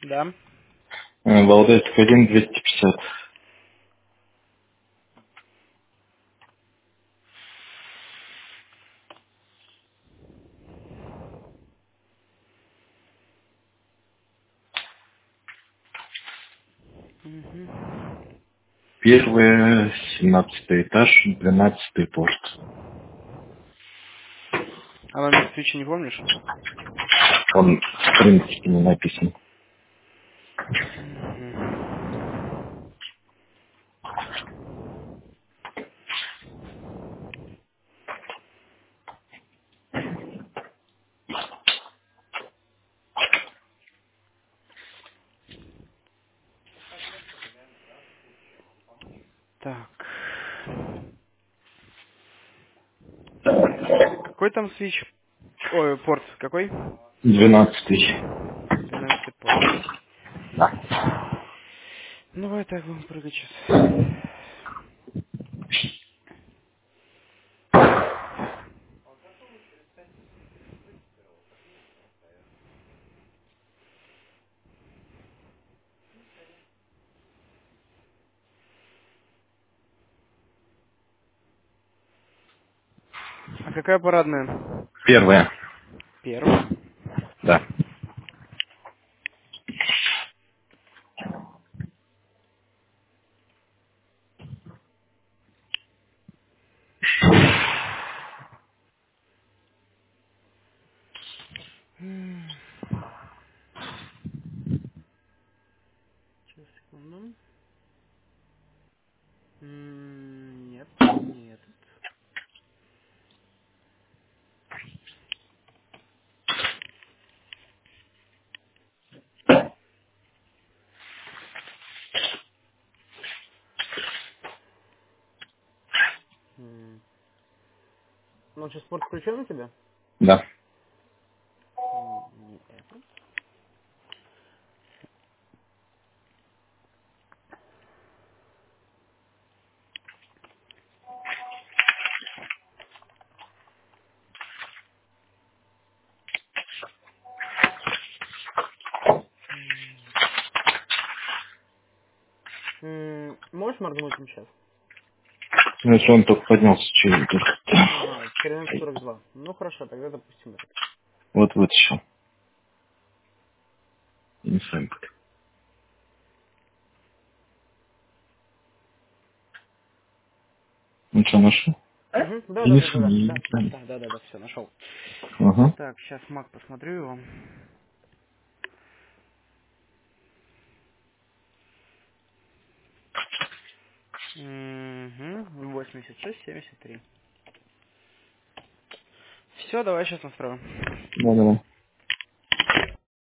Да. Валдайский 1, 250. Мгм. Первый, 17 этаж, 12 порт. А номер свечи не помнишь? Он в принципе не написан. Мгм. Так. Какой там свич? Ой, порт какой? 12. 12 порт. Да. Ну, давай так будем прыгать сейчас. А какая парадная? Первая. Первая. Да. Сейчас, секунду. Нет, не этот. Ну, сейчас порт включен у тебя? Да. Не этот. Можешь моргнуть им сейчас? Значит, он только поднялся через только. Ага, 13:42. Ну хорошо, тогда допустим этот. Вот вытащил. Не сэмпл. Ну что, нашел? Угу, да, да, Не да, да, да, да, да, сэмпл. да, да, да, да, все, нашел. Ага. Так, сейчас Мак посмотрю его. Угу, 86-73. Все, давай сейчас настрою. Да, давай.